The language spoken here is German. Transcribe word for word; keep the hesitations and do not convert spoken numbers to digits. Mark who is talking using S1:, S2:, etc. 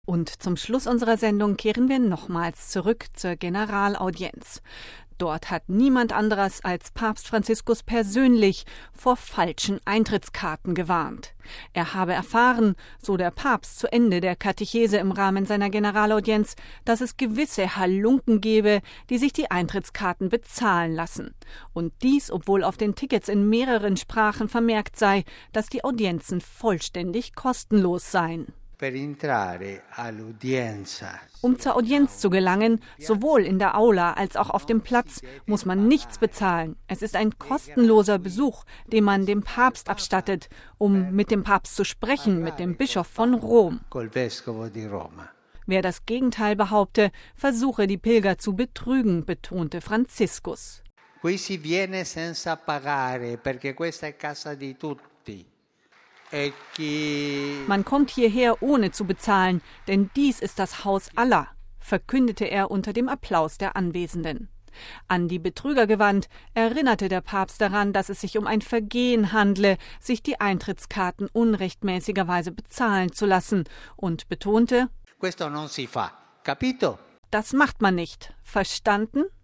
S1: Und zum Schluss unserer Sendung kehren wir nochmals zurück zur Generalaudienz. Dort hat niemand anderes als Papst Franziskus persönlich vor falschen Eintrittskarten gewarnt. Er habe erfahren, so der Papst zu Ende der Katechese im Rahmen seiner Generalaudienz, dass es gewisse Halunken gebe, die sich die Eintrittskarten bezahlen lassen. Und dies, obwohl auf den Tickets in mehreren Sprachen vermerkt sei, dass die Audienzen vollständig kostenlos seien. Um zur Audienz zu gelangen, sowohl in der Aula als auch auf dem Platz, muss man nichts bezahlen. Es ist ein kostenloser Besuch, den man dem Papst abstattet, um mit dem Papst zu sprechen, mit dem Bischof von Rom. Wer das Gegenteil behaupte, versuche die Pilger zu betrügen, betonte Franziskus.
S2: Qui si viene senza pagare, perché questa è casa di tutti.
S1: Man kommt hierher, ohne zu bezahlen, denn dies ist das Haus aller, verkündete er unter dem Applaus der Anwesenden. An die Betrüger gewandt, erinnerte der Papst daran, dass es sich um ein Vergehen handle, sich die Eintrittskarten unrechtmäßigerweise bezahlen zu lassen, und betonte:
S2: Questo non si fa, capito?
S1: Das macht man nicht. Verstanden?